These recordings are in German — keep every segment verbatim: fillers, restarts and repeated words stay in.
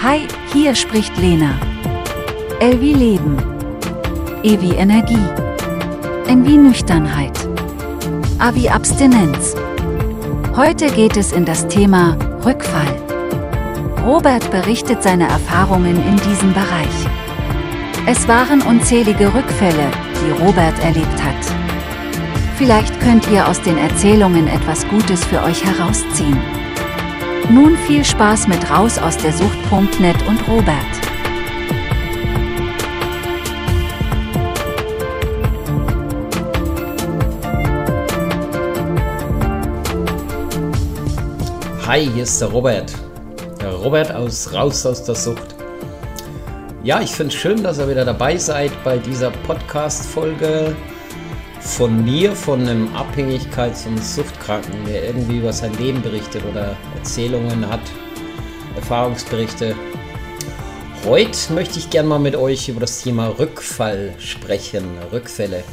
Hi, hier spricht Lena. L wie Leben. E wie Energie. N wie Nüchternheit. A wie Abstinenz. Heute geht es in das Thema Rückfall. Robert berichtet seine Erfahrungen in diesem Bereich. Es waren unzählige Rückfälle, die Robert erlebt hat. Vielleicht könnt ihr aus den Erzählungen etwas Gutes für euch herausziehen. Nun viel Spaß mit Raus aus der Sucht punkt net und Robert. Hi, hier ist der Robert. Der Robert aus Raus aus der Sucht. Ja, ich finde es schön, dass ihr wieder dabei seid bei dieser Podcast-Folge von mir, von einem Abhängigkeits- und Suchtkranken, der irgendwie über sein Leben berichtet oder Erzählungen hat, Erfahrungsberichte. Heute möchte ich gerne mal mit euch über das Thema Rückfall sprechen, Rückfälle.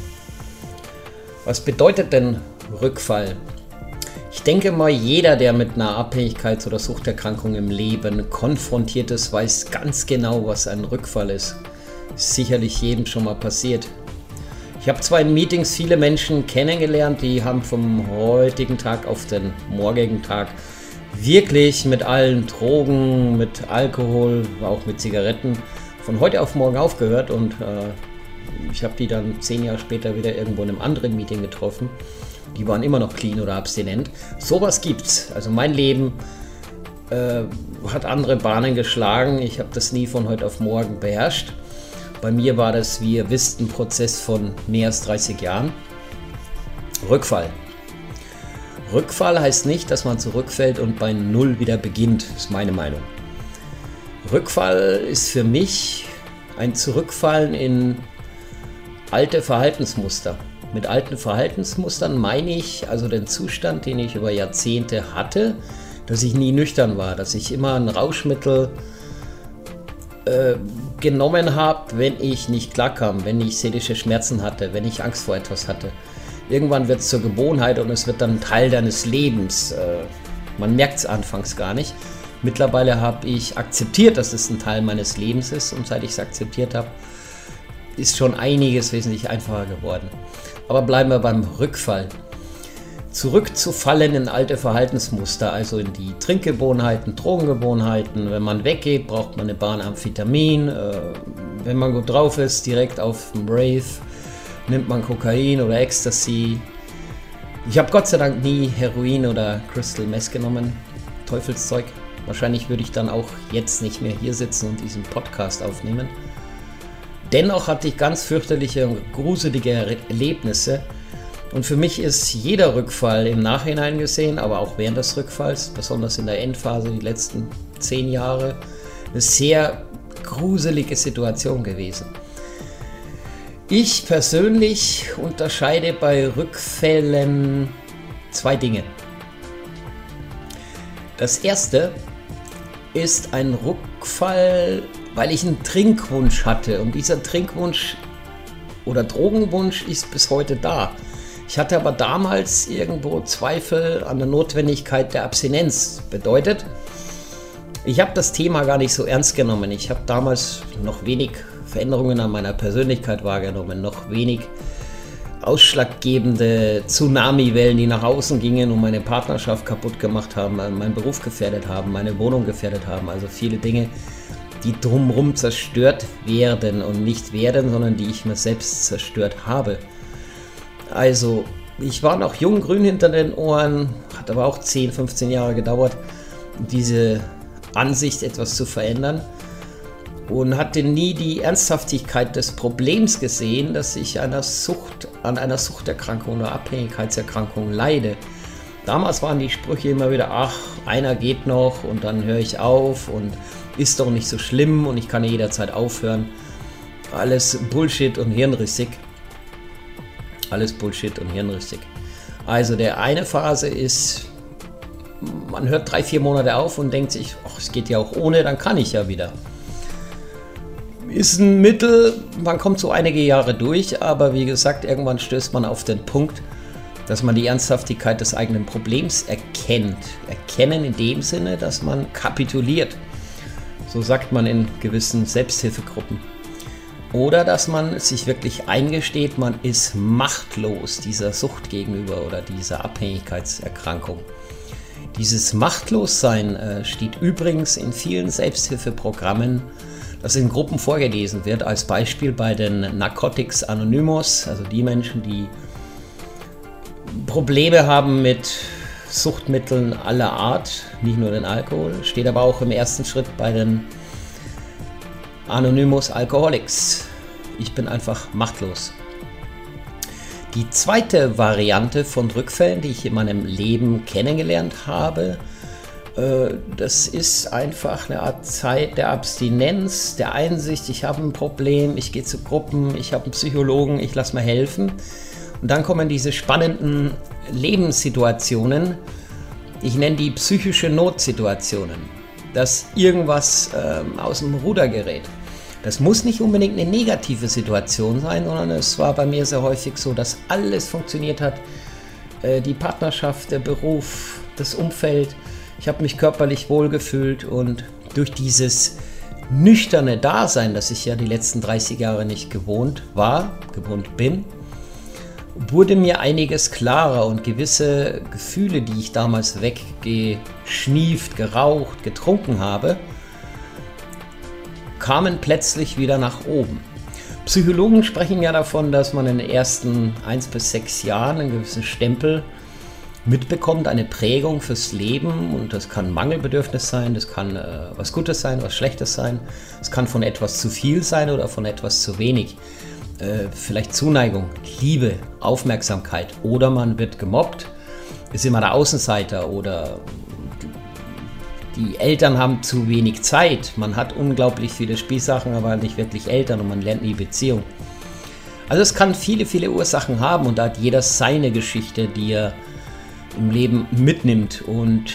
Was bedeutet denn Rückfall? Ich denke mal, jeder, der mit einer Abhängigkeits- oder Suchterkrankung im Leben konfrontiert ist, weiß ganz genau, was ein Rückfall ist. Ist sicherlich jedem schon mal passiert. Ich habe zwar in Meetings viele Menschen kennengelernt, die haben vom heutigen Tag auf den morgigen Tag wirklich mit allen Drogen, mit Alkohol, auch mit Zigaretten von heute auf morgen aufgehört und äh, ich habe die dann zehn Jahre später wieder irgendwo in einem anderen Meeting getroffen. Die waren immer noch clean oder abstinent. Sowas gibt's. Also mein Leben äh, hat andere Bahnen geschlagen. Ich habe das nie von heute auf morgen beherrscht. Bei mir war das, wie ihr wisst, ein Prozess von mehr als dreißig Jahren. Rückfall. Rückfall heißt nicht, dass man zurückfällt und bei Null wieder beginnt, ist meine Meinung. Rückfall ist für mich ein Zurückfallen in alte Verhaltensmuster. Mit alten Verhaltensmustern meine ich also den Zustand, den ich über Jahrzehnte hatte, dass ich nie nüchtern war, dass ich immer ein Rauschmittel äh, genommen habe, wenn ich nicht klarkam, wenn ich seelische Schmerzen hatte, wenn ich Angst vor etwas hatte. Irgendwann wird es zur Gewohnheit und es wird dann Teil deines Lebens. Äh, man merkt es anfangs gar nicht. Mittlerweile habe ich akzeptiert, dass es ein Teil meines Lebens ist und seit ich es akzeptiert habe, ist schon einiges wesentlich einfacher geworden. Aber bleiben wir beim Rückfall. Zurückzufallen in alte Verhaltensmuster, also in die Trinkgewohnheiten, Drogengewohnheiten. Wenn man weggeht, braucht man eine Bahn Amphetamin. Äh, wenn man gut drauf ist, direkt auf dem Rave, nimmt man Kokain oder Ecstasy. Ich habe Gott sei Dank nie Heroin oder Crystal Meth genommen, Teufelszeug. Wahrscheinlich würde ich dann auch jetzt nicht mehr hier sitzen und diesen Podcast aufnehmen. Dennoch hatte ich ganz fürchterliche und gruselige Erlebnisse. Und für mich ist jeder Rückfall im Nachhinein gesehen, aber auch während des Rückfalls, besonders in der Endphase, die letzten zehn Jahre, eine sehr gruselige Situation gewesen. Ich persönlich unterscheide bei Rückfällen zwei Dinge. Das erste ist ein Rückfall, weil ich einen Trinkwunsch hatte und dieser Trinkwunsch oder Drogenwunsch ist bis heute da. Ich hatte aber damals irgendwo Zweifel an der Notwendigkeit der Abstinenz. Bedeutet, ich habe das Thema gar nicht so ernst genommen. Ich habe damals noch wenig Veränderungen an meiner Persönlichkeit wahrgenommen, noch wenig ausschlaggebende Tsunamiwellen, die nach außen gingen und meine Partnerschaft kaputt gemacht haben, meinen Beruf gefährdet haben, meine Wohnung gefährdet haben. Also viele Dinge, die drumherum zerstört werden und nicht werden, sondern die ich mir selbst zerstört habe. Also, ich war noch jung, grün hinter den Ohren, hat aber auch zehn, fünfzehn Jahre gedauert, diese Ansicht etwas zu verändern und hatte nie die Ernsthaftigkeit des Problems gesehen, dass ich einer Sucht, an einer Suchterkrankung oder Abhängigkeitserkrankung leide. Damals waren die Sprüche immer wieder, ach, einer geht noch und dann höre ich auf und ist doch nicht so schlimm und ich kann jederzeit aufhören. Alles Bullshit und hirnrissig. Alles Bullshit und hirnrissig. Also der eine Phase ist, man hört drei, vier Monate auf und denkt sich, ach, es geht ja auch ohne, dann kann ich ja wieder. Ist ein Mittel, man kommt so einige Jahre durch, aber wie gesagt, irgendwann stößt man auf den Punkt, dass man die Ernsthaftigkeit des eigenen Problems erkennt. Erkennen in dem Sinne, dass man kapituliert. So sagt man in gewissen Selbsthilfegruppen. Oder dass man sich wirklich eingesteht, man ist machtlos dieser Sucht gegenüber oder dieser Abhängigkeitserkrankung. Dieses Machtlossein äh, steht übrigens in vielen Selbsthilfeprogrammen, das in Gruppen vorgelesen wird, als Beispiel bei den Narcotics Anonymous, also die Menschen, die Probleme haben mit Suchtmitteln aller Art, nicht nur den Alkohol, steht aber auch im ersten Schritt bei den Anonymous Alcoholics. Ich bin einfach machtlos. Die zweite Variante von Rückfällen, die ich in meinem Leben kennengelernt habe, äh, das ist einfach eine Art Zeit der Abstinenz, der Einsicht, ich habe ein Problem, ich gehe zu Gruppen, ich habe einen Psychologen, ich lasse mir helfen. Und dann kommen diese spannenden Lebenssituationen, ich nenne die psychische Notsituationen, dass irgendwas äh, aus dem Ruder gerät. Das muss nicht unbedingt eine negative Situation sein, sondern es war bei mir sehr häufig so, dass alles funktioniert hat. Äh, die Partnerschaft, der Beruf, das Umfeld. Ich habe mich körperlich wohlgefühlt und durch dieses nüchterne Dasein, das ich ja die letzten dreißig Jahre nicht gewohnt war, gewohnt bin, wurde mir einiges klarer und gewisse Gefühle, die ich damals weggeschnieft, geraucht, getrunken habe, kamen plötzlich wieder nach oben. Psychologen sprechen ja davon, dass man in den ersten eins bis sechs Jahren einen gewissen Stempel mitbekommt, eine Prägung fürs Leben, und das kann Mangelbedürfnis sein, das kann äh, was Gutes sein, was Schlechtes sein, es kann von etwas zu viel sein oder von etwas zu wenig. Äh, vielleicht Zuneigung, Liebe, Aufmerksamkeit, oder man wird gemobbt, ist immer der Außenseiter, oder die Eltern haben zu wenig Zeit, man hat unglaublich viele Spielsachen, aber nicht wirklich Eltern, und man lernt nie Beziehung. Also es kann viele, viele Ursachen haben, und da hat jeder seine Geschichte, die er im Leben mitnimmt, und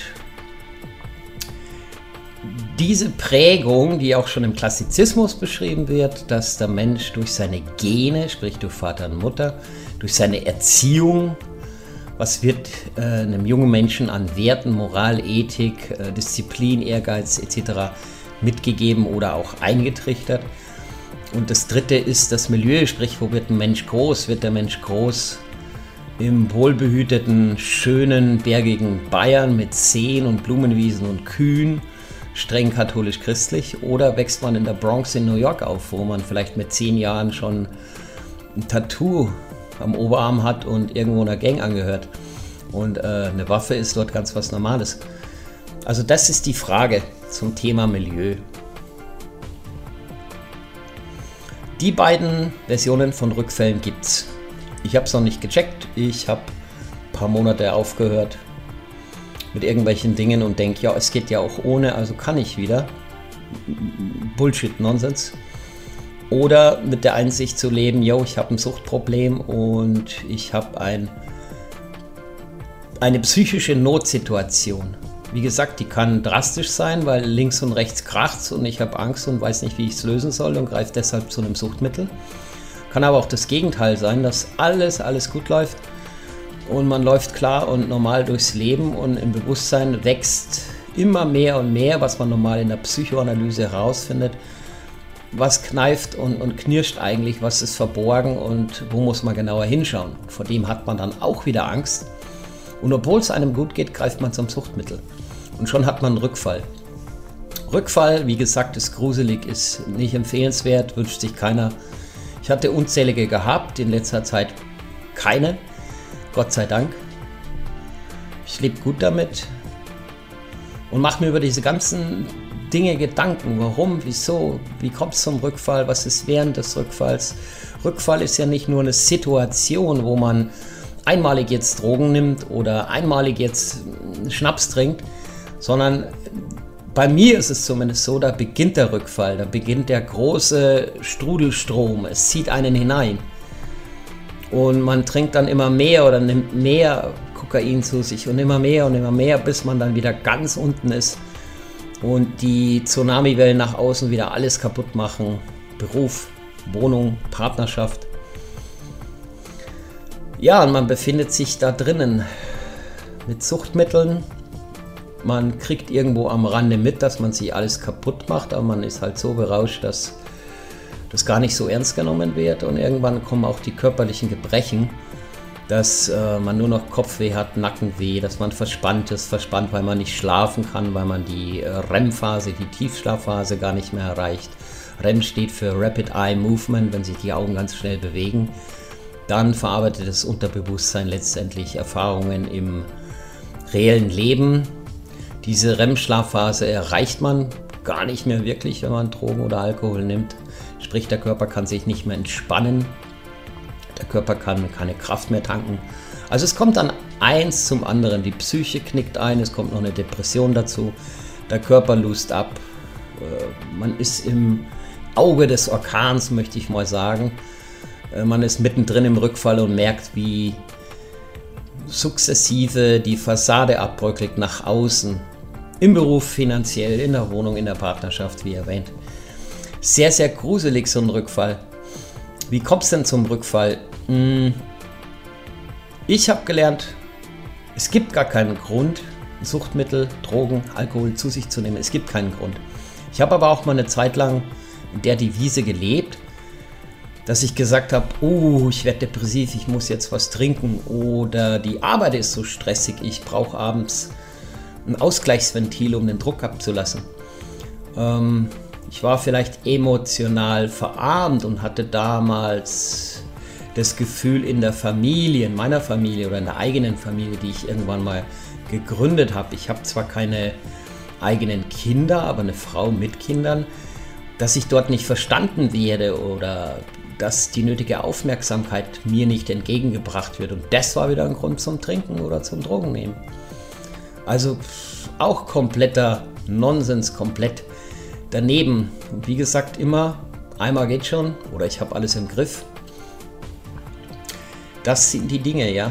diese Prägung, die auch schon im Klassizismus beschrieben wird, dass der Mensch durch seine Gene, sprich durch Vater und Mutter, durch seine Erziehung, was wird äh, einem jungen Menschen an Werten, Moral, Ethik, äh, Disziplin, Ehrgeiz et cetera mitgegeben oder auch eingetrichtert. Und das dritte ist das Milieu, sprich, wo wird ein Mensch groß? Wird der Mensch groß im wohlbehüteten, schönen, bergigen Bayern mit Seen und Blumenwiesen und Kühen, streng katholisch-christlich, oder wächst man in der Bronx in New York auf, wo man vielleicht mit zehn Jahren schon ein Tattoo am Oberarm hat und irgendwo einer Gang angehört und äh, eine Waffe ist dort ganz was Normales. Also das ist die Frage zum Thema Milieu. Die beiden Versionen von Rückfällen gibt's. Ich habe es noch nicht gecheckt, ich habe ein paar Monate aufgehört mit irgendwelchen Dingen und denke, ja, es geht ja auch ohne, also kann ich wieder. Bullshit, Nonsens. Oder mit der Einsicht zu leben, yo, ich habe ein Suchtproblem und ich habe ein, eine psychische Notsituation. Wie gesagt, die kann drastisch sein, weil links und rechts kracht's und ich habe Angst und weiß nicht, wie ich es lösen soll und greife deshalb zu einem Suchtmittel. Kann aber auch das Gegenteil sein, dass alles, alles gut läuft und man läuft klar und normal durchs Leben und im Bewusstsein wächst immer mehr und mehr, was man normal in der Psychoanalyse herausfindet. Was kneift und, und knirscht eigentlich, was ist verborgen und wo muss man genauer hinschauen. Vor dem hat man dann auch wieder Angst. Und obwohl es einem gut geht, greift man zum Suchtmittel. Und schon hat man einen Rückfall. Rückfall, wie gesagt, ist gruselig, ist nicht empfehlenswert, wünscht sich keiner. Ich hatte unzählige gehabt, in letzter Zeit keine, Gott sei Dank. Ich lebe gut damit und mache mir über diese ganzen Dinge Gedanken. Warum, wieso, wie kommt es zum Rückfall, was ist während des Rückfalls? Rückfall ist ja nicht nur eine Situation, wo man einmalig jetzt Drogen nimmt oder einmalig jetzt Schnaps trinkt, sondern bei mir ist es zumindest so, da beginnt der Rückfall, da beginnt der große Strudelstrom, es zieht einen hinein und man trinkt dann immer mehr oder nimmt mehr Kokain zu sich und immer mehr und immer mehr, bis man dann wieder ganz unten ist und die Tsunamiwellen nach außen wieder alles kaputt machen, Beruf, Wohnung, Partnerschaft. Ja, und man befindet sich da drinnen mit Suchtmitteln, Man kriegt irgendwo am Rande mit, dass man sich alles kaputt macht, aber man ist halt so berauscht, dass das gar nicht so ernst genommen wird. Und irgendwann kommen auch die körperlichen Gebrechen, dass äh, man nur noch Kopfweh hat, Nackenweh, dass man verspannt ist, verspannt, weil man nicht schlafen kann, weil man die äh, R E M-Phase, die Tiefschlafphase gar nicht mehr erreicht. R E M steht für Rapid Eye Movement, wenn sich die Augen ganz schnell bewegen. Dann verarbeitet das Unterbewusstsein letztendlich Erfahrungen im reellen Leben. Diese R E M-Schlafphase erreicht man gar nicht mehr wirklich, wenn man Drogen oder Alkohol nimmt. Sprich, der Körper kann sich nicht mehr entspannen. Der Körper kann keine Kraft mehr tanken. Also es kommt dann eins zum anderen. Die Psyche knickt ein, es kommt noch eine Depression dazu. Der Körper lust ab. Man ist im Auge des Orkans, möchte ich mal sagen. Man ist mittendrin im Rückfall und merkt, wie sukzessive die Fassade abbröckelt nach außen. Im Beruf, finanziell, in der Wohnung, in der Partnerschaft, wie erwähnt. Sehr, sehr gruselig so ein Rückfall. Wie kommt es denn zum Rückfall? Ich habe gelernt, es gibt gar keinen Grund, Suchtmittel, Drogen, Alkohol zu sich zu nehmen. Es gibt keinen Grund. Ich habe aber auch mal eine Zeit lang in der Devise gelebt, dass ich gesagt habe, oh, ich werde depressiv, ich muss jetzt was trinken oder die Arbeit ist so stressig, ich brauche abends ein Ausgleichsventil, um den Druck abzulassen. Ähm, ich war vielleicht emotional verarmt und hatte damals das Gefühl in der Familie, in meiner Familie oder in der eigenen Familie, die ich irgendwann mal gegründet habe. Ich habe zwar keine eigenen Kinder, aber eine Frau mit Kindern, dass ich dort nicht verstanden werde oder dass die nötige Aufmerksamkeit mir nicht entgegengebracht wird. Und das war wieder ein Grund zum Trinken oder zum Drogennehmen. Also auch kompletter Nonsens, komplett daneben. Und wie gesagt, immer einmal geht schon oder ich habe alles im Griff. Das sind die Dinge, ja.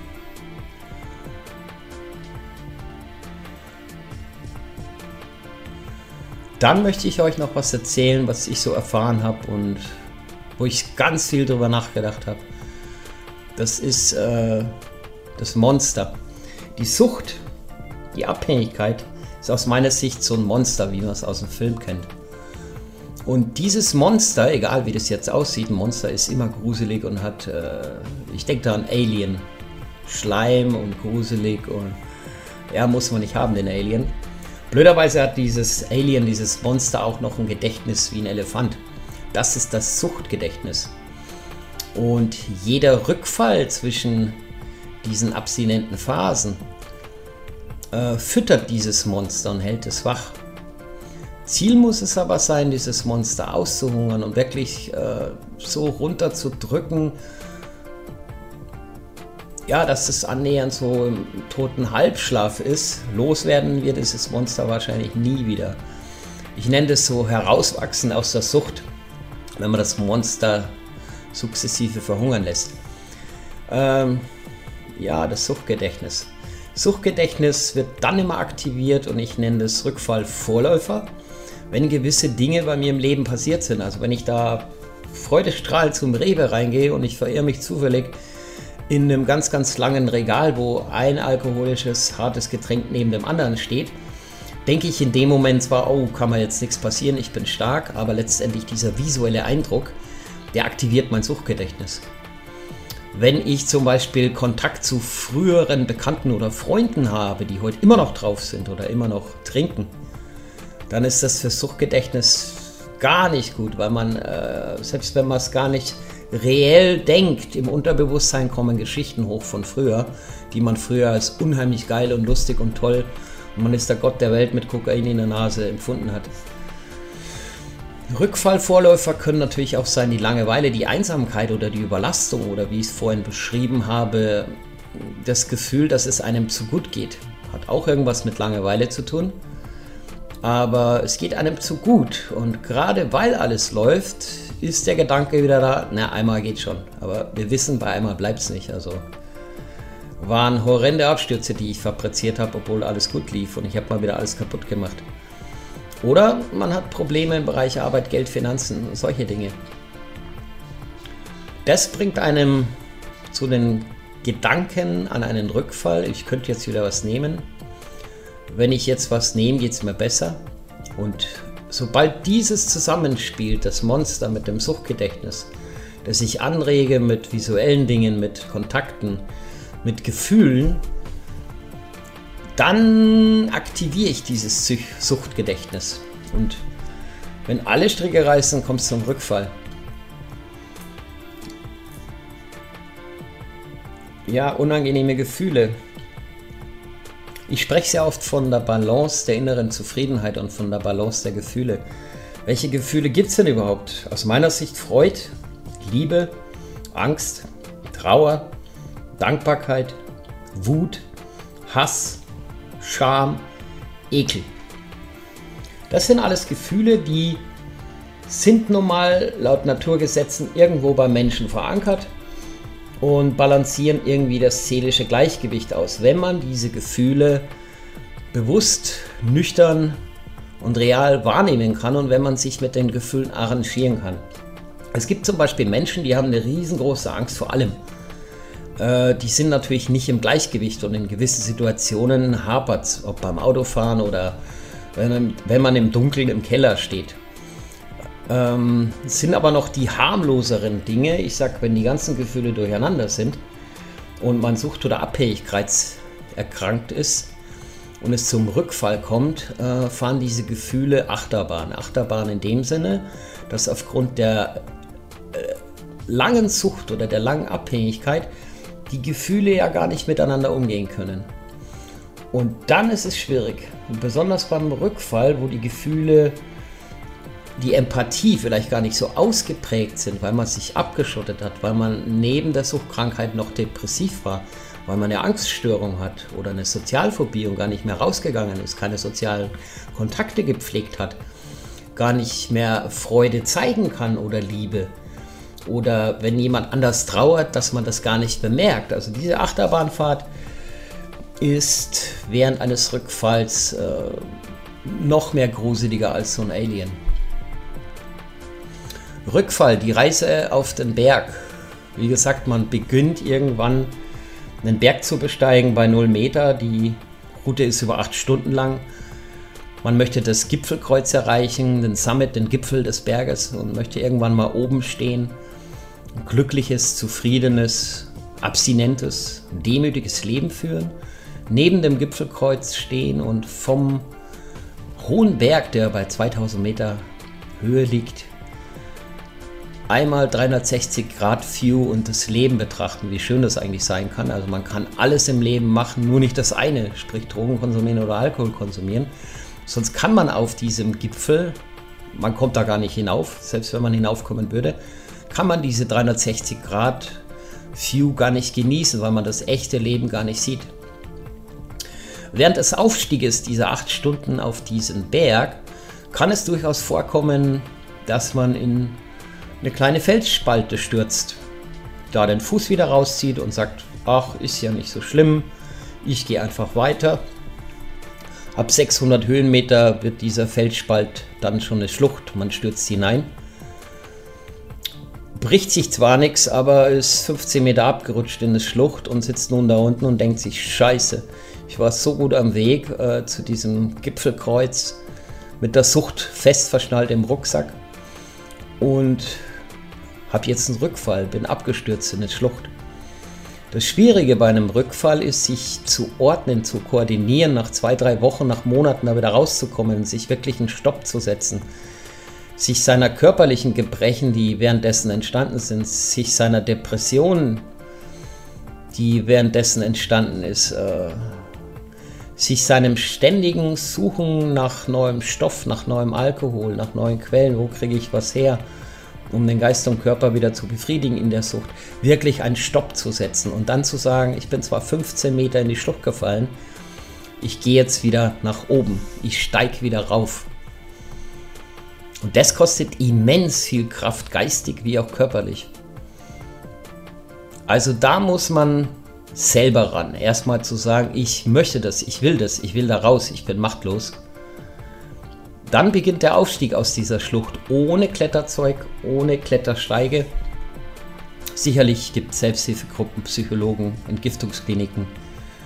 Dann möchte ich euch noch was erzählen, was ich so erfahren habe und wo ich ganz viel drüber nachgedacht habe. Das ist äh, das Monster. Die Sucht, die Abhängigkeit ist aus meiner Sicht so ein Monster, wie man es aus dem Film kennt. Und dieses Monster, egal wie das jetzt aussieht, ein Monster ist immer gruselig und hat, äh, ich denke da an Alien, Schleim und gruselig und ja, muss man nicht haben, den Alien. Blöderweise hat dieses Alien, dieses Monster auch noch ein Gedächtnis wie ein Elefant. Das ist das Suchtgedächtnis. Und jeder Rückfall zwischen diesen abstinenten Phasen äh, füttert dieses Monster und hält es wach. Ziel muss es aber sein, dieses Monster auszuhungern und wirklich äh, so runterzudrücken, ja, dass es annähernd so im toten Halbschlaf ist. Loswerden wird dieses Monster wahrscheinlich nie wieder. Ich nenne das so herauswachsen aus der Sucht, wenn man das Monster sukzessive verhungern lässt. Ähm, ja, das Suchtgedächtnis. Suchtgedächtnis wird dann immer aktiviert und ich nenne das Rückfallvorläufer, wenn gewisse Dinge bei mir im Leben passiert sind. Also wenn ich da freudestrahlend zum Rewe reingehe und ich verirre mich zufällig in einem ganz, ganz langen Regal, wo ein alkoholisches, hartes Getränk neben dem anderen steht, denke ich in dem Moment zwar, oh, kann mir jetzt nichts passieren, ich bin stark, aber letztendlich dieser visuelle Eindruck, der aktiviert mein Suchtgedächtnis. Wenn ich zum Beispiel Kontakt zu früheren Bekannten oder Freunden habe, die heute immer noch drauf sind oder immer noch trinken, dann ist das für Suchtgedächtnis gar nicht gut, weil man, äh, selbst wenn man es gar nicht reell denkt, im Unterbewusstsein kommen Geschichten hoch von früher, die man früher als unheimlich geil und lustig und toll und man ist der Gott der Welt mit Kokain in der Nase empfunden hat. Rückfallvorläufer können natürlich auch sein die Langeweile, die Einsamkeit oder die Überlastung oder wie ich es vorhin beschrieben habe, das Gefühl, dass es einem zu gut geht. Hat auch irgendwas mit Langeweile zu tun. Aber es geht einem zu gut und gerade weil alles läuft, ist der Gedanke wieder da, na, einmal geht schon. Aber wir wissen, bei einmal bleibt es nicht. Also waren horrende Abstürze, die ich fabriziert habe, obwohl alles gut lief und ich habe mal wieder alles kaputt gemacht. Oder man hat Probleme im Bereich Arbeit, Geld, Finanzen, solche Dinge. Das bringt einem zu den Gedanken an einen Rückfall. Ich könnte jetzt wieder was nehmen. wenn ich jetzt was nehme, geht es mir besser. Und sobald dieses zusammenspielt, das Monster mit dem Suchtgedächtnis, das ich anrege mit visuellen Dingen, mit Kontakten, mit Gefühlen, dann aktiviere ich dieses Suchtgedächtnis. Und wenn alle Stricke reißen, kommt es zum Rückfall. Ja, unangenehme Gefühle. Ich spreche sehr oft von der Balance der inneren Zufriedenheit und von der Balance der Gefühle. Welche Gefühle gibt es denn überhaupt? Aus meiner Sicht Freude, Liebe, Angst, Trauer, Dankbarkeit, Wut, Hass, Scham, Ekel. Das sind alles Gefühle, die sind nun mal laut Naturgesetzen irgendwo beim Menschen verankert und balancieren irgendwie das seelische Gleichgewicht aus, wenn man diese Gefühle bewusst, nüchtern und real wahrnehmen kann und wenn man sich mit den Gefühlen arrangieren kann. Es gibt zum Beispiel Menschen, die haben eine riesengroße Angst vor allem. Äh, die sind natürlich nicht im Gleichgewicht und in gewissen Situationen hapert es, ob beim Autofahren oder wenn, wenn man im Dunkeln im Keller steht. Ähm, es sind aber noch die harmloseren Dinge. Ich sag, wenn die ganzen Gefühle durcheinander sind und man Sucht- oder Abhängigkeitserkrankt ist und es zum Rückfall kommt, äh, fahren diese Gefühle Achterbahn. Achterbahn in dem Sinne, dass aufgrund der äh, langen Sucht oder der langen Abhängigkeit die Gefühle ja gar nicht miteinander umgehen können. Und dann ist es schwierig. Und besonders beim Rückfall, wo die Gefühle, die Empathie vielleicht gar nicht so ausgeprägt sind, weil man sich abgeschottet hat, weil man neben der Suchtkrankheit noch depressiv war, weil man eine Angststörung hat oder eine Sozialphobie und gar nicht mehr rausgegangen ist, keine sozialen Kontakte gepflegt hat, gar nicht mehr Freude zeigen kann oder Liebe. Oder wenn jemand anders trauert, dass man das gar nicht bemerkt. Also diese Achterbahnfahrt ist während eines Rückfalls äh, noch mehr gruseliger als so ein Alien. Rückfall, die Reise auf den Berg. Wie gesagt, man beginnt irgendwann einen Berg zu besteigen bei null Meter. Die Route ist über acht Stunden lang. Man möchte das Gipfelkreuz erreichen, den Summit, den Gipfel des Berges und möchte irgendwann mal oben stehen. Ein glückliches, zufriedenes, abstinentes, demütiges Leben führen. Neben dem Gipfelkreuz stehen und vom hohen Berg, der bei zweitausend Meter Höhe liegt, einmal dreihundertsechzig Grad View und das Leben betrachten, wie schön das eigentlich sein kann. Also man kann alles im Leben machen, nur nicht das eine, sprich Drogen konsumieren oder Alkohol konsumieren. Sonst kann man auf diesem Gipfel, man kommt da gar nicht hinauf, selbst wenn man hinaufkommen würde, kann man diese dreihundertsechzig Grad View gar nicht genießen, weil man das echte Leben gar nicht sieht. Während des Aufstieges dieser acht Stunden auf diesen Berg kann es durchaus vorkommen, dass man in eine kleine Felsspalte stürzt, da den Fuß wieder rauszieht und sagt, ach, ist ja nicht so schlimm, ich gehe einfach weiter. Ab sechshundert Höhenmeter wird dieser Felsspalt dann schon eine Schlucht, man stürzt hinein. Bricht sich zwar nichts, aber ist fünfzehn Meter abgerutscht in eine Schlucht und sitzt nun da unten und denkt sich, scheiße, ich war so gut am Weg äh, zu diesem Gipfelkreuz mit der Sucht fest verschnallt im Rucksack und habe jetzt einen Rückfall, bin abgestürzt in eine Schlucht. Das Schwierige bei einem Rückfall ist, sich zu ordnen, zu koordinieren, nach zwei, drei Wochen, nach Monaten da wieder rauszukommen, sich wirklich einen Stopp zu setzen, sich seiner körperlichen Gebrechen, die währenddessen entstanden sind, sich seiner Depression, die währenddessen entstanden ist, äh, sich seinem ständigen Suchen nach neuem Stoff, nach neuem Alkohol, nach neuen Quellen, wo kriege ich was her, um den Geist und Körper wieder zu befriedigen in der Sucht, wirklich einen Stopp zu setzen und dann zu sagen, ich bin zwar fünfzehn Meter in die Schlucht gefallen, ich gehe jetzt wieder nach oben, ich steige wieder rauf. Und das kostet immens viel Kraft, geistig wie auch körperlich. Also da muss man selber ran. Erstmal zu sagen, ich möchte das, ich will das, ich will da raus, ich bin machtlos. Dann beginnt der Aufstieg aus dieser Schlucht ohne Kletterzeug, ohne Klettersteige. Sicherlich gibt es Selbsthilfegruppen, Psychologen, Entgiftungskliniken,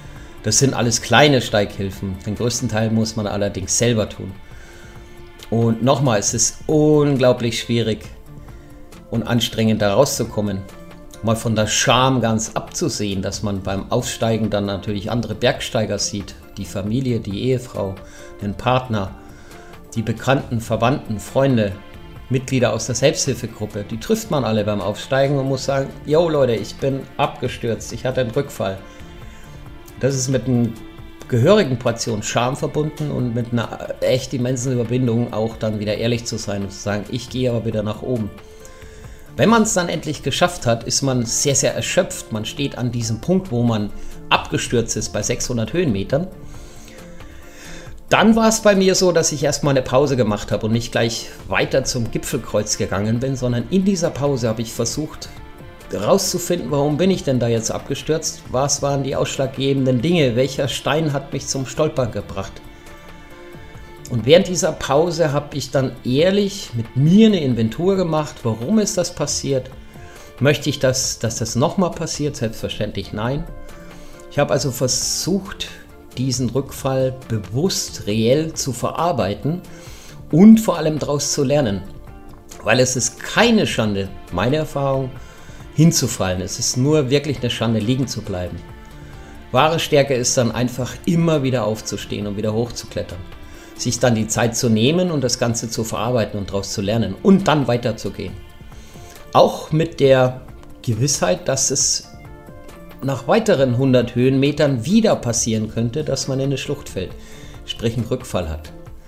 Das sind alles kleine Steighilfen. Den größten Teil muss man allerdings selber tun. Und nochmal, es ist unglaublich schwierig und anstrengend da rauszukommen. Mal von der Scham ganz abzusehen, dass man beim Aufsteigen dann natürlich andere Bergsteiger sieht. Die Familie, die Ehefrau, den Partner, die Bekannten, Verwandten, Freunde, Mitglieder aus der Selbsthilfegruppe. Die trifft man alle beim Aufsteigen und muss sagen, yo Leute, ich bin abgestürzt, ich hatte einen Rückfall. Das ist mit einer gehörigen Portion Scham verbunden und mit einer echt immensen Überwindung auch dann wieder ehrlich zu sein und zu sagen, ich gehe aber wieder nach oben. Wenn man es dann endlich geschafft hat, ist man sehr, sehr erschöpft. Man steht an diesem Punkt, wo man abgestürzt ist bei sechshundert Höhenmetern. Dann war es bei mir so, dass ich erstmal eine Pause gemacht habe und nicht gleich weiter zum Gipfelkreuz gegangen bin, sondern in dieser Pause habe ich versucht herauszufinden, warum bin ich denn da jetzt abgestürzt? Was waren die ausschlaggebenden Dinge? Welcher Stein hat mich zum Stolpern gebracht? Und während dieser Pause habe ich dann ehrlich mit mir eine Inventur gemacht. Warum ist das passiert? Möchte ich, das, dass das nochmal passiert? Selbstverständlich nein. Ich habe also versucht, diesen Rückfall bewusst, reell zu verarbeiten und vor allem daraus zu lernen. Weil es ist keine Schande, meine Erfahrung, hinzufallen. Es ist nur wirklich eine Schande, liegen zu bleiben. Wahre Stärke ist dann einfach immer wieder aufzustehen und wieder hochzuklettern. Sich dann die Zeit zu nehmen und das Ganze zu verarbeiten und daraus zu lernen und dann weiterzugehen. Auch mit der Gewissheit, dass es nach weiteren hundert Höhenmetern wieder passieren könnte, dass man in eine Schlucht fällt, sprich einen Rückfall hat.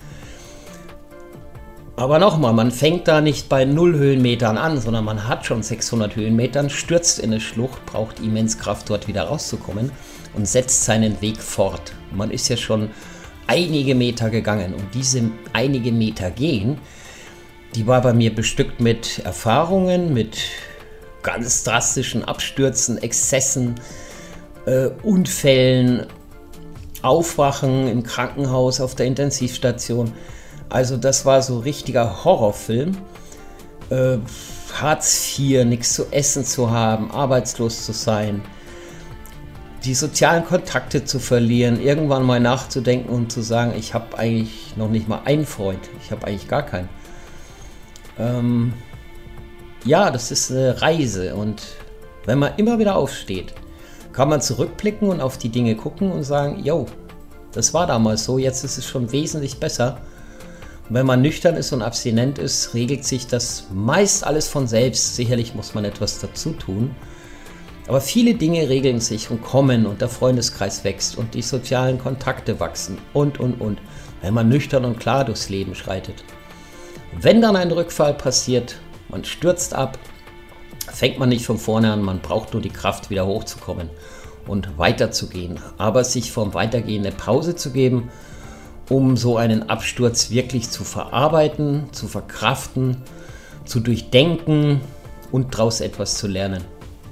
Aber nochmal, man fängt da nicht bei null Höhenmetern an, sondern man hat schon sechshundert Höhenmetern, stürzt in eine Schlucht, braucht immens Kraft, dort wieder rauszukommen und setzt seinen Weg fort. Man ist ja schon einige Meter gegangen und diese einige Meter gehen, die war bei mir bestückt mit Erfahrungen, mit ganz drastischen Abstürzen, Exzessen, äh, Unfällen, Aufwachen im Krankenhaus, auf der Intensivstation. Also das war so richtiger Horrorfilm. Äh, Hartz vier, nichts zu essen zu haben, arbeitslos zu sein, die sozialen Kontakte zu verlieren, irgendwann mal nachzudenken und zu sagen, ich habe eigentlich noch nicht mal einen Freund, ich habe eigentlich gar keinen. Ähm, ja, das ist eine Reise und wenn man immer wieder aufsteht, kann man zurückblicken und auf die Dinge gucken und sagen, yo, das war damals so, jetzt ist es schon wesentlich besser. Und wenn man nüchtern ist und abstinent ist, regelt sich das meist alles von selbst. Sicherlich muss man etwas dazu tun. Aber viele Dinge regeln sich und kommen und der Freundeskreis wächst und die sozialen Kontakte wachsen und, und, und, wenn man nüchtern und klar durchs Leben schreitet. Wenn dann ein Rückfall passiert, man stürzt ab, fängt man nicht von vorne an, man braucht nur die Kraft, wieder hochzukommen und weiterzugehen. Aber sich vom Weitergehen eine Pause zu geben, um so einen Absturz wirklich zu verarbeiten, zu verkraften, zu durchdenken und daraus etwas zu lernen.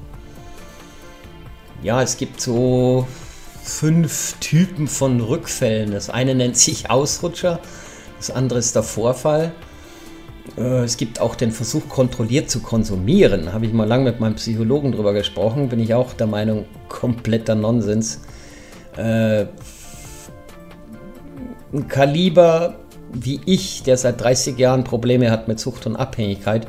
Ja, es gibt so fünf Typen von Rückfällen. Das eine nennt sich Ausrutscher, das andere ist der Vorfall. Es gibt auch den Versuch, kontrolliert zu konsumieren. Da habe ich mal lange mit meinem Psychologen drüber gesprochen. Bin ich auch der Meinung, kompletter Nonsens. Äh, ein Kaliber wie ich, der seit dreißig Jahren Probleme hat mit Sucht und Abhängigkeit,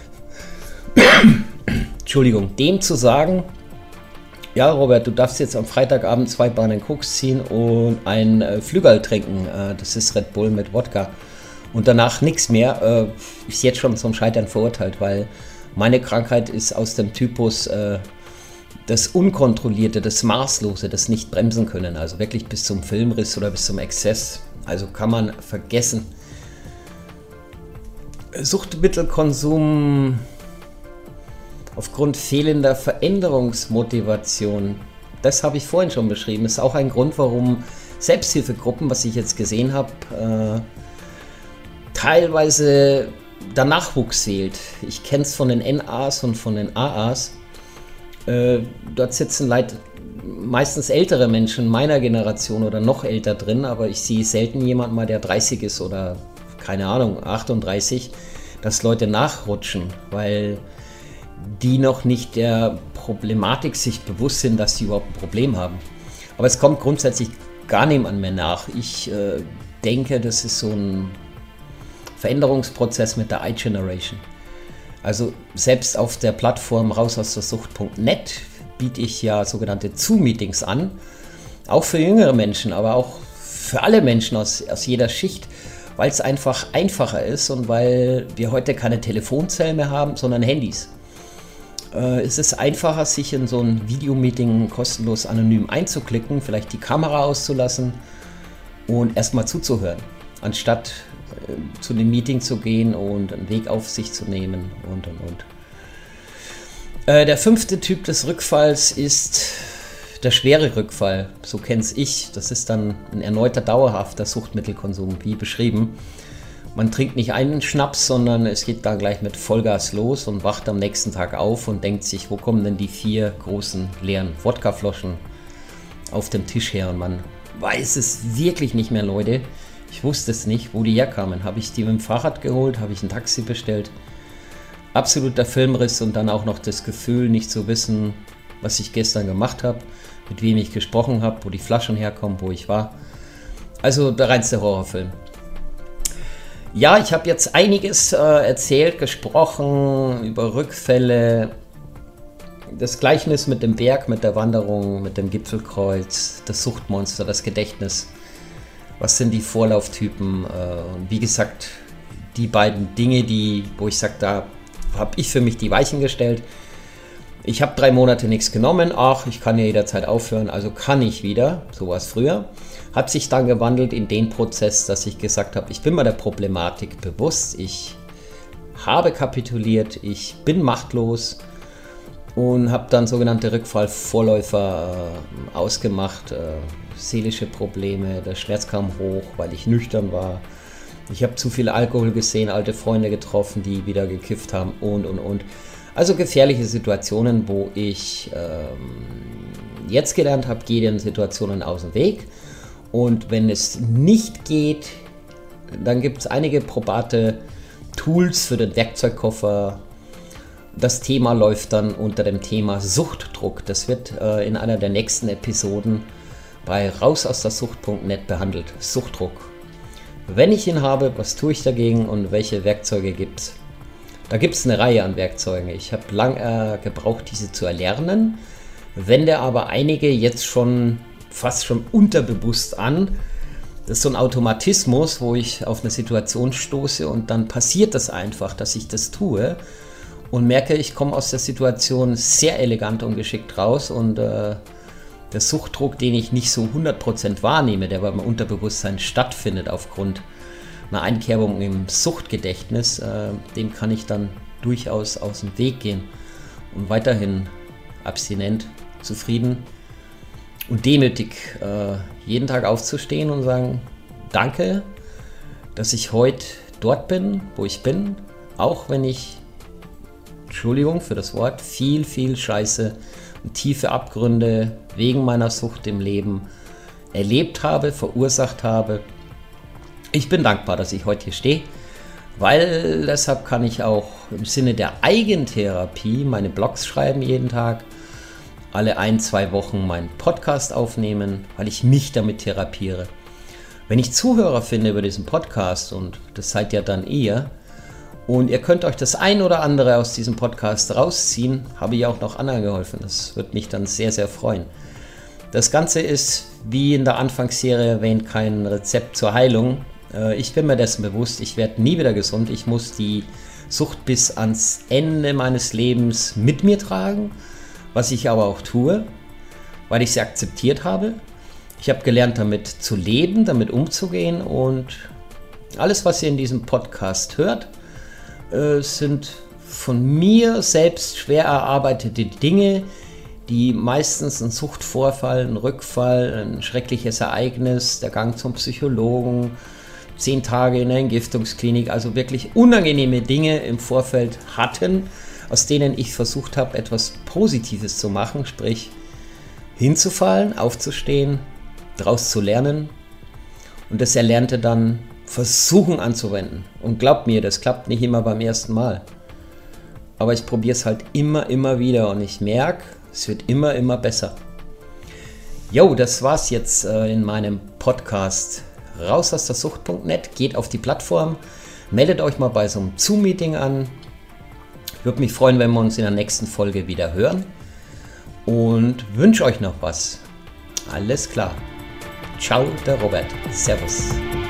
Entschuldigung, dem zu sagen, ja Robert, du darfst jetzt am Freitagabend zwei Bahnen Koks ziehen und ein äh, Flügel trinken, äh, das ist Red Bull mit Wodka und danach nichts mehr, äh, ist jetzt schon zum Scheitern verurteilt, weil meine Krankheit ist aus dem Typus äh, das Unkontrollierte, das Maßlose, das nicht bremsen können, also wirklich bis zum Filmriss oder bis zum Exzess. Also kann man vergessen. Suchtmittelkonsum aufgrund fehlender Veränderungsmotivation, das habe ich vorhin schon beschrieben, ist auch ein Grund, warum Selbsthilfegruppen, was ich jetzt gesehen habe, äh, teilweise der Nachwuchs fehlt. Ich kenne es von den N As und von den A As. Äh, dort sitzen Leute, meistens ältere Menschen meiner Generation oder noch älter drin, aber ich sehe selten jemand mal, der dreißig ist oder keine Ahnung, achtunddreißig, dass Leute nachrutschen, weil die noch nicht der Problematik sich bewusst sind, dass sie überhaupt ein Problem haben. Aber es kommt grundsätzlich gar niemand mehr nach. Ich äh, denke, das ist so ein Veränderungsprozess mit der iGeneration. Also selbst auf der Plattform raus aus der Sucht punkt net biete ich ja sogenannte Zoom-Meetings an. Auch für jüngere Menschen, aber auch für alle Menschen aus, aus jeder Schicht, weil es einfach einfacher ist und weil wir heute keine Telefonzellen mehr haben, sondern Handys. Äh, es ist einfacher, sich in so ein Videomeeting kostenlos anonym einzuklicken, vielleicht die Kamera auszulassen und erstmal zuzuhören, anstatt äh, zu dem Meeting zu gehen und einen Weg auf sich zu nehmen und und und. Äh, der fünfte Typ des Rückfalls ist der schwere Rückfall, so kenne ich. Das ist dann ein erneuter dauerhafter Suchtmittelkonsum, wie beschrieben. Man trinkt nicht einen Schnaps, sondern es geht da gleich mit Vollgas los und wacht am nächsten Tag auf und denkt sich, wo kommen denn die vier großen leeren Wodkaflaschen auf dem Tisch her? Und man weiß es wirklich nicht mehr, Leute. Ich wusste es nicht, wo die herkamen. Habe ich die mit dem Fahrrad geholt? Habe ich ein Taxi bestellt? Absoluter Filmriss und dann auch noch das Gefühl, nicht zu wissen, was ich gestern gemacht habe, mit wem ich gesprochen habe, wo die Flaschen herkommen, wo ich war. Also der reinste Horrorfilm. Ja, ich habe jetzt einiges äh, erzählt, gesprochen über Rückfälle, das Gleichnis mit dem Berg, mit der Wanderung, mit dem Gipfelkreuz, das Suchtmonster, das Gedächtnis. Was sind die Vorlauftypen? Äh, und wie gesagt, die beiden Dinge, die, wo ich sage, da habe ich für mich die Weichen gestellt. Ich habe drei Monate nichts genommen, ach, ich kann ja jederzeit aufhören, also kann ich wieder, so war es früher. Hat sich dann gewandelt in den Prozess, dass ich gesagt habe, ich bin mir der Problematik bewusst, ich habe kapituliert, ich bin machtlos und habe dann sogenannte Rückfallvorläufer äh, ausgemacht, äh, seelische Probleme, der Schmerz kam hoch, weil ich nüchtern war. Ich habe zu viel Alkohol gesehen, alte Freunde getroffen, die wieder gekifft haben und und und. Also gefährliche Situationen, wo ich ähm, jetzt gelernt habe, gehe den Situationen aus dem Weg. Und wenn es nicht geht, dann gibt es einige probate Tools für den Werkzeugkoffer. Das Thema läuft dann unter dem Thema Suchtdruck. Das wird äh, in einer der nächsten Episoden bei raus aus der Sucht punkt net behandelt. Suchtdruck. Wenn ich ihn habe, was tue ich dagegen und welche Werkzeuge gibt es? Da gibt es eine Reihe an Werkzeugen. Ich habe lange äh, gebraucht, diese zu erlernen, wende aber einige jetzt schon fast schon unterbewusst an. Das ist so ein Automatismus, wo ich auf eine Situation stoße und dann passiert das einfach, dass ich das tue und merke, ich komme aus der Situation sehr elegant und geschickt raus und äh, der Suchtdruck, den ich nicht so hundert Prozent wahrnehme, der beim Unterbewusstsein stattfindet aufgrund einer Einkerbung im Suchtgedächtnis, äh, dem kann ich dann durchaus aus dem Weg gehen und weiterhin abstinent, zufrieden und demütig äh, jeden Tag aufzustehen und sagen, danke, dass ich heute dort bin, wo ich bin, auch wenn ich, Entschuldigung für das Wort, viel, viel Scheiße und tiefe Abgründe wegen meiner Sucht im Leben erlebt habe, verursacht habe. Ich bin dankbar, dass ich heute hier stehe, weil deshalb kann ich auch im Sinne der Eigentherapie meine Blogs schreiben jeden Tag, alle ein, zwei Wochen meinen Podcast aufnehmen, weil ich mich damit therapiere. Wenn ich Zuhörer finde über diesen Podcast, und das seid ja dann ihr, und ihr könnt euch das ein oder andere aus diesem Podcast rausziehen, habe ich auch noch anderen geholfen. Das würde mich dann sehr, sehr freuen. Das Ganze ist, wie in der Anfangsserie erwähnt, kein Rezept zur Heilung. Ich bin mir dessen bewusst, ich werde nie wieder gesund. Ich muss die Sucht bis ans Ende meines Lebens mit mir tragen, was ich aber auch tue, weil ich sie akzeptiert habe. Ich habe gelernt, damit zu leben, damit umzugehen und alles, was ihr in diesem Podcast hört, sind von mir selbst schwer erarbeitete Dinge, die meistens ein Suchtvorfall, ein Rückfall, ein schreckliches Ereignis, der Gang zum Psychologen, zehn Tage in der Entgiftungsklinik, also wirklich unangenehme Dinge im Vorfeld hatten, aus denen ich versucht habe, etwas Positives zu machen, sprich hinzufallen, aufzustehen, daraus zu lernen und das Erlernte dann versuchen anzuwenden. Und glaubt mir, das klappt nicht immer beim ersten Mal. Aber ich probiere es halt immer, immer wieder und ich merke, es wird immer, immer besser. Jo, das war's jetzt äh, in meinem Podcast raus aus der Sucht punkt net. Geht auf die Plattform, meldet euch mal bei so einem Zoom-Meeting an. Ich würde mich freuen, wenn wir uns in der nächsten Folge wieder hören und wünsche euch noch was. Alles klar. Ciao, der Robert. Servus.